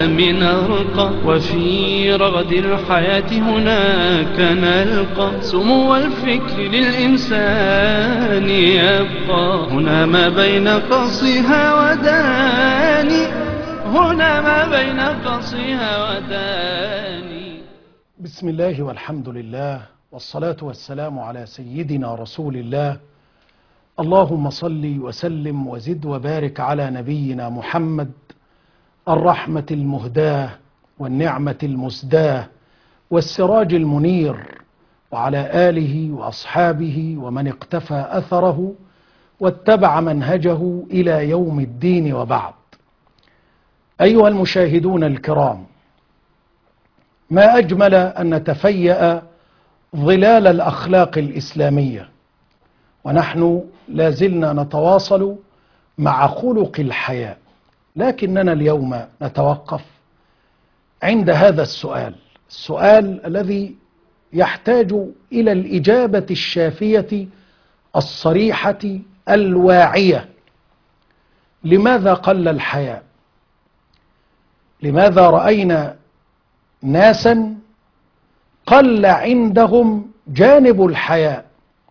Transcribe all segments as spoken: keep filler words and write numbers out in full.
من أرقى وفي رغد الحياة هناك نلقى سمو الفكر للإنسان يبقى هنا ما بين قصها وداني هنا ما بين قصها وداني. بسم الله والحمد لله والصلاة والسلام على سيدنا رسول الله. اللهم صل وسلم وزد وبارك على نبينا محمد الرحمة المهداة والنعمة المسداة والسراج المنير، وعلى آله وأصحابه ومن اقتفى أثره واتبع منهجه إلى يوم الدين، وبعد. أيها المشاهدون الكرام، ما أجمل أن نتفيأ ظلال الأخلاق الإسلامية ونحن لازلنا نتواصل مع خلق الحياة، لكننا اليوم نتوقف عند هذا السؤال السؤال الذي يحتاج إلى الإجابة الشافية الصريحة الواعية: لماذا قل الحياء؟ لماذا رأينا ناسا قل عندهم جانب الحياء،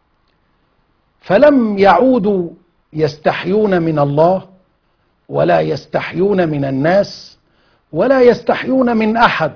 فلم يعودوا يستحيون من الله ولا يستحيون من الناس ولا يستحيون من أحد؟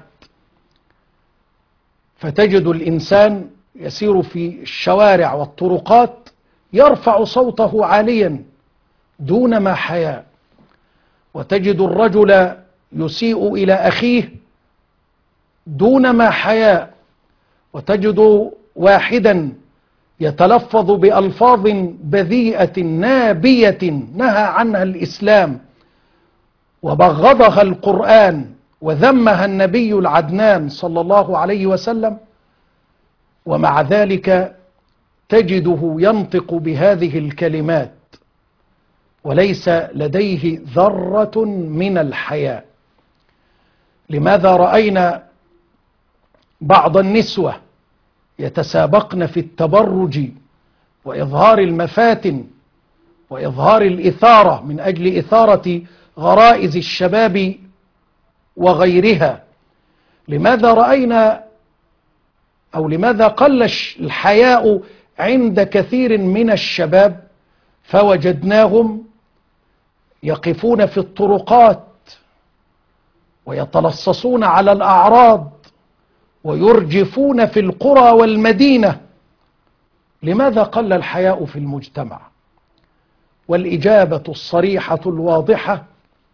فتجد الإنسان يسير في الشوارع والطرقات يرفع صوته عاليا دون ما حياء، وتجد الرجل يسيء إلى أخيه دون ما حياء، وتجد واحدا يتلفظ بألفاظ بذيئة نابية نهى عنها الإسلام وبغضها القرآن وذمها النبي العدنان صلى الله عليه وسلم، ومع ذلك تجده ينطق بهذه الكلمات وليس لديه ذرة من الحياء. لماذا رأينا بعض النسوة يتسابقن في التبرج وإظهار المفاتن وإظهار الإثارة من أجل إثارة غرائز الشباب وغيرها؟ لماذا رأينا أو لماذا قل الحياء عند كثير من الشباب فوجدناهم يقفون في الطرقات ويتلصصون على الأعراض ويرجفون في القرى والمدينة؟ لماذا قل الحياء في المجتمع؟ والإجابة الصريحة الواضحة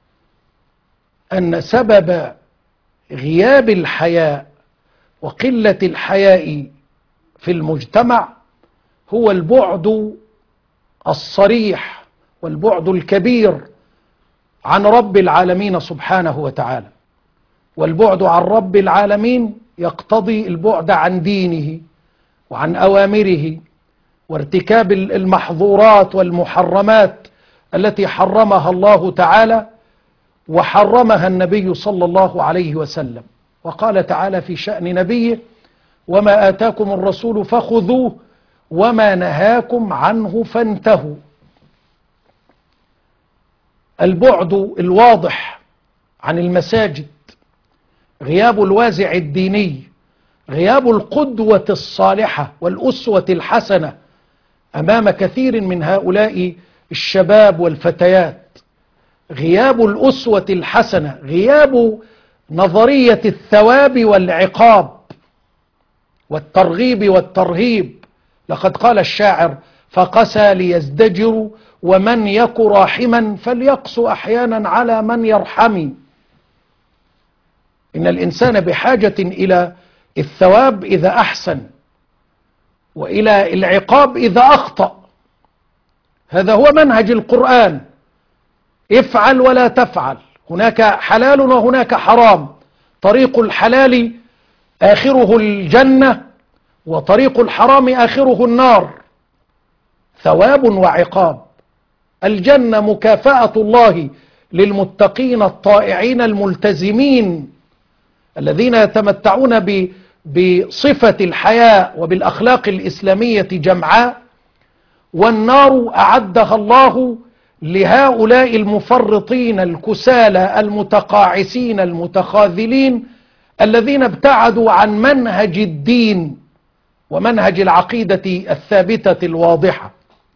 أن سبب غياب الحياء وقلة الحياء في المجتمع هو البعد الصريح والبعد الكبير عن رب العالمين سبحانه وتعالى. والبعد عن رب العالمين يقتضي البعد عن دينه وعن أوامره وارتكاب المحظورات والمحرمات التي حرمها الله تعالى وحرمها النبي صلى الله عليه وسلم. وقال تعالى في شأن نبيه: وما آتاكم الرسول فخذوه وما نهاكم عنه فانتهوا. البعد الواضح عن المساجد، غياب الوازع الديني، غياب القدوة الصالحة والأسوة الحسنة أمام كثير من هؤلاء الشباب والفتيات، غياب الأسوة الحسنة، غياب نظرية الثواب والعقاب والترغيب والترهيب. لقد قال الشاعر: فقسى ليزدجروا ومن يك راحما فليقس أحيانا على من يرحم. إن الإنسان بحاجة إلى الثواب إذا أحسن وإلى العقاب إذا أخطأ. هذا هو منهج القرآن: افعل ولا تفعل، هناك حلال وهناك حرام، طريق الحلال آخره الجنة وطريق الحرام آخره النار، ثواب وعقاب. الجنة مكافأة الله للمتقين الطائعين الملتزمين الذين يتمتعون بصفة الحياء وبالأخلاق الإسلامية جمعاء، والنار أعدها الله لهؤلاء المفرطين الكسالى المتقاعسين المتخاذلين الذين ابتعدوا عن منهج الدين ومنهج العقيدة الثابتة الواضحة.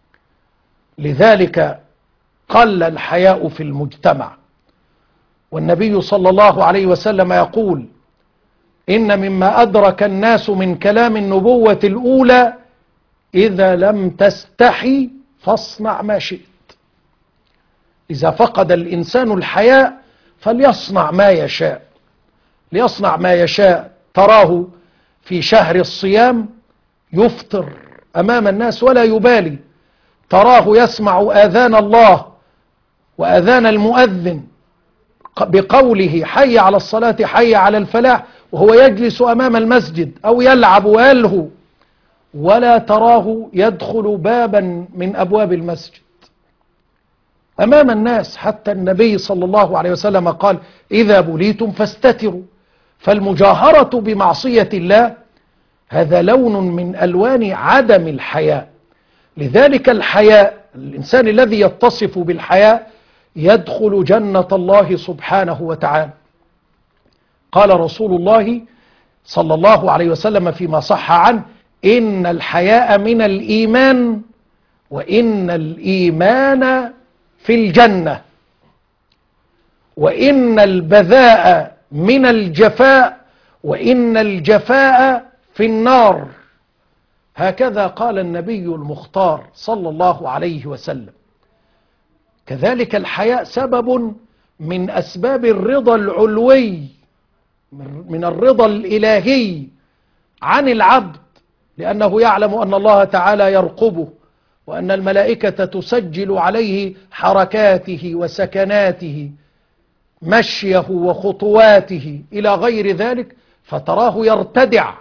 لذلك قل الحياء في المجتمع، والنبي صلى الله عليه وسلم يقول: إن مما أدرك الناس من كلام النبوة الأولى: إذا لم تستحي فاصنع ما شئت. إذا فقد الإنسان الحياء فليصنع ما يشاء، ليصنع ما يشاء. تراه في شهر الصيام يفطر أمام الناس ولا يبالي، تراه يسمع آذان الله وآذان المؤذن بقوله: حي على الصلاة حي على الفلاح، وهو يجلس أمام المسجد أو يلعب ويلهو، ولا تراه يدخل بابا من أبواب المسجد أمام الناس. حتى النبي صلى الله عليه وسلم قال: إذا بليتم فاستتروا. فالمجاهرة بمعصية الله هذا لون من ألوان عدم الحياء. لذلك الحياء، الإنسان الذي يتصف بالحياء يدخل جنة الله سبحانه وتعالى. قال رسول الله صلى الله عليه وسلم فيما صح عنه: إن الحياء من الإيمان، وإن الإيمان في الجنة، وإن البذاء من الجفاء، وإن الجفاء في النار. هكذا قال النبي المختار صلى الله عليه وسلم. كذلك الحياء سبب من أسباب الرضا العلوي، من الرضا الإلهي عن العبد، لأنه يعلم أن الله تعالى يرقبه، وأن الملائكة تسجل عليه حركاته وسكناته، مشيه وخطواته إلى غير ذلك، فتراه يرتدع.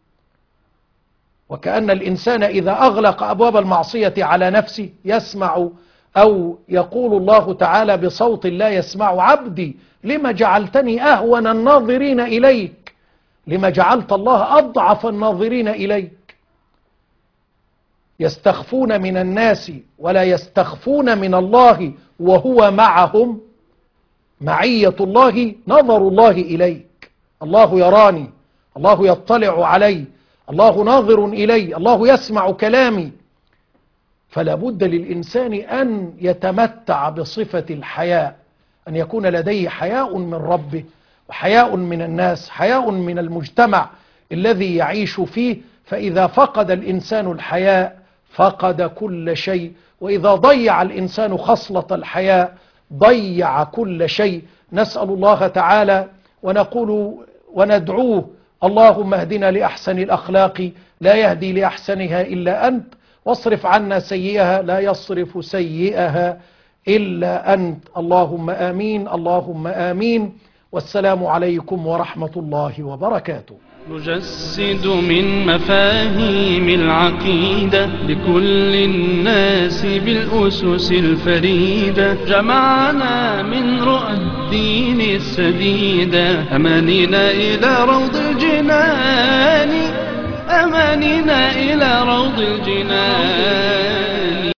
وكأن الإنسان إذا أغلق أبواب المعصية على نفسه يسمع، أو يقول الله تعالى بصوت لا يسمع: عبدي لما جعلتني أهون الناظرين إليك، لما جعلت الله أضعف الناظرين إليك. يستخفون من الناس ولا يستخفون من الله وهو معهم. معية الله نظر الله إليك، الله يراني، الله يطلع علي، الله ناظر إلي، الله يسمع كلامي. فلا بد للإنسان أن يتمتع بصفة الحياء، أن يكون لديه حياء من ربه، وحياء من الناس، حياء من المجتمع الذي يعيش فيه. فإذا فقد الإنسان الحياء فقد كل شيء، وإذا ضيع الإنسان خصلة الحياء ضيع كل شيء. نسأل الله تعالى ونقول وندعوه: اللهم اهدنا لأحسن الأخلاق لا يهدي لأحسنها إلا أنت، واصرف عنا سيئها لا يصرف سيئها إلا أنت. اللهم آمين، اللهم آمين. والسلام عليكم ورحمة الله وبركاته. نجسد من مفاهيم العقيدة لكل الناس بالأسس الفريدة، جمعنا من رؤى الدين السديدة، أمانينا إلى روض الجنان، أمانينا إلى روض الجنان.